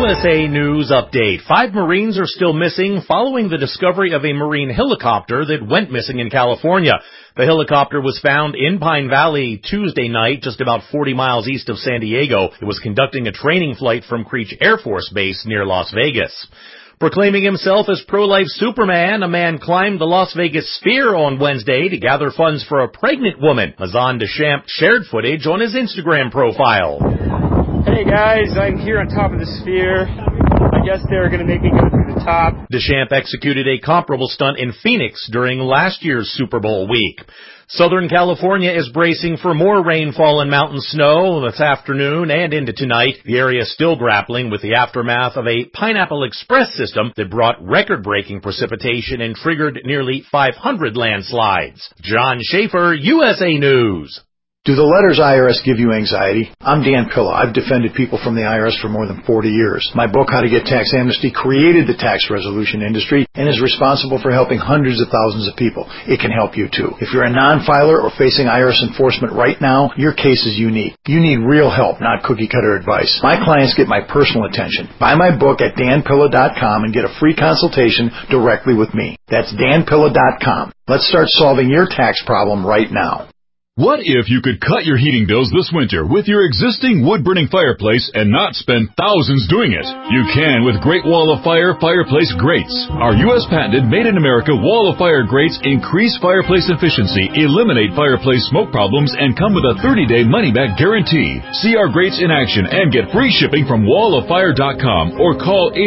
USA News Update. 5 Marines are still missing following the discovery of a Marine helicopter that went missing in California. The helicopter was found in Pine Valley Tuesday night, just about 40 miles east of San Diego. It was conducting a training flight from Creech Air Force Base near Las Vegas. Proclaiming himself as pro-life Superman, a man climbed the Las Vegas Sphere on Wednesday to gather funds for a pregnant woman. Mazan Deschamps shared footage on his Instagram profile. Hey guys, I'm here on top of the Sphere. I guess they're going to make me go through the top. Deschamps executed a comparable stunt in Phoenix during last year's Super Bowl week. Southern California is bracing for more rainfall and mountain snow this afternoon and into tonight. The area is still grappling with the aftermath of a Pineapple Express system that brought record-breaking precipitation and triggered nearly 500 landslides. John Schaefer, USA News. Do the letters IRS give you anxiety? I'm Dan Pilla. I've defended people from the IRS for more than 40 years. My book, How to Get Tax Amnesty, created the tax resolution industry and is responsible for helping hundreds of thousands of people. It can help you too. If you're a non-filer or facing IRS enforcement right now, your case is unique. You need real help, not cookie-cutter advice. My clients get my personal attention. Buy my book at danpilla.com and get a free consultation directly with me. That's danpilla.com. Let's start solving your tax problem right now. What if you could cut your heating bills this winter with your existing wood-burning fireplace and not spend thousands doing it? You can with Great Wall of Fire fireplace grates. Our U.S. patented made-in-America Wall of Fire grates increase fireplace efficiency, eliminate fireplace smoke problems, and come with a 30-day money-back guarantee. See our grates in action and get free shipping from walloffire.com or call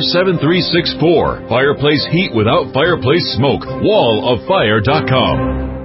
800-274-7364. Fireplace heat without fireplace smoke. walloffire.com.